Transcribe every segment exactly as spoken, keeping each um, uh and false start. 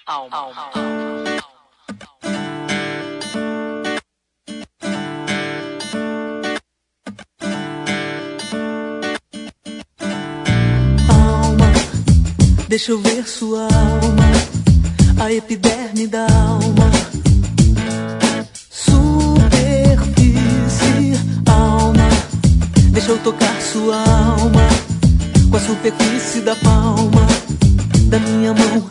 Alma. Alma. Alma, deixa eu ver sua alma, a epiderme da alma. Superfície, alma, deixa eu tocar sua alma com a superfície da palma da minha mão.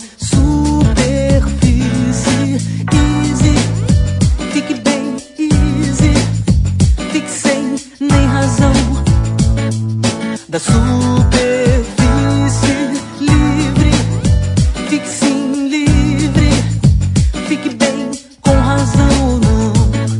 Superfície, easy, fique bem easy, fique sem nem razão. Da superfície livre, fique sim livre, fique bem com razão ou não.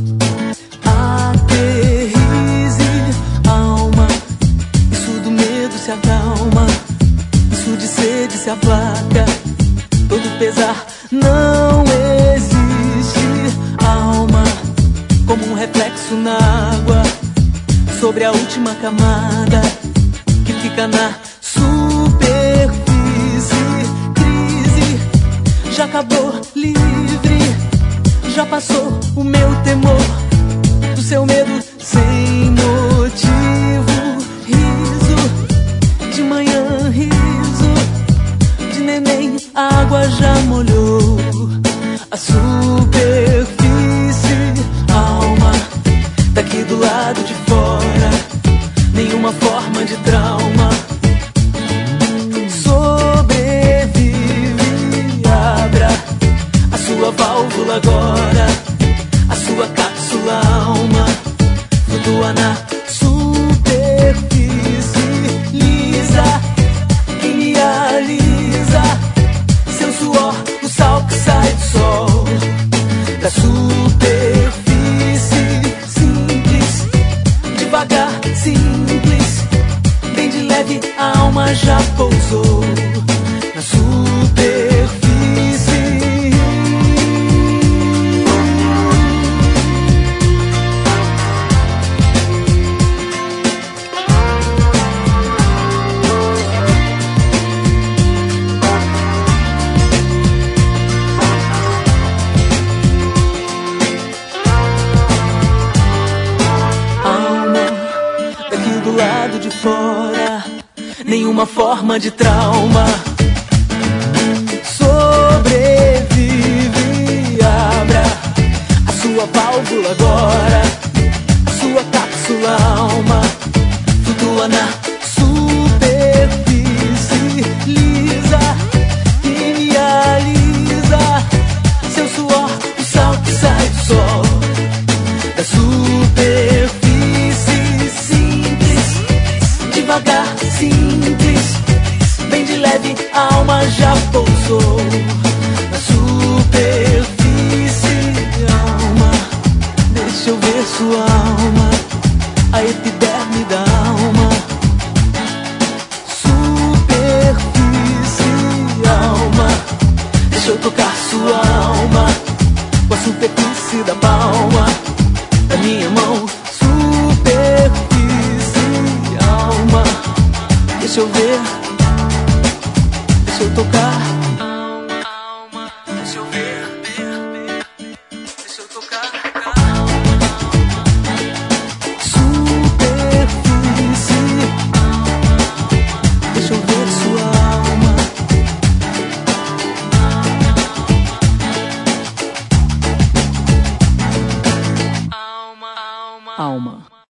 Aterrize, alma, isso do medo se acalma, isso de sede se aplaca, todo pesar não existe. Alma, como um reflexo na água, sobre a última camada que fica na superfície. Crise, já acabou, livre, já passou o meu temor, do seu medo sem motivo. Riso, de manhã riso, de neném a água já molhou a superfície. Alma, daqui do lado de fora, nenhuma forma de trauma. Sobrevive, abra a sua válvula agora, a sua cápsula alma flutua na superfície lisa, que me alisa, seu suor, o sal que sai do sol. Da superfície simples, devagar, simples, bem de leve, a alma já pousou na superfície. Do lado de fora, nenhuma forma de trauma. Sobrevive, abra a sua válvula agora, a sua cápsula alma flutua na superfície lisa, que me alisa, seu suor, o sal que sai do sol. Da superfície devagar, simples, bem de leve, a alma já pousou na superfície. Alma, deixa eu ver sua alma, a epiderme da alma. Superfície, alma, deixa eu tocar sua alma com a superfície da palma da minha mão. Deixa eu ver, deixa eu tocar. Alma, alma, deixa eu ver, ver, ver, deixa eu tocar. Superfície, deixa eu ver sua alma. Alma, alma, alma.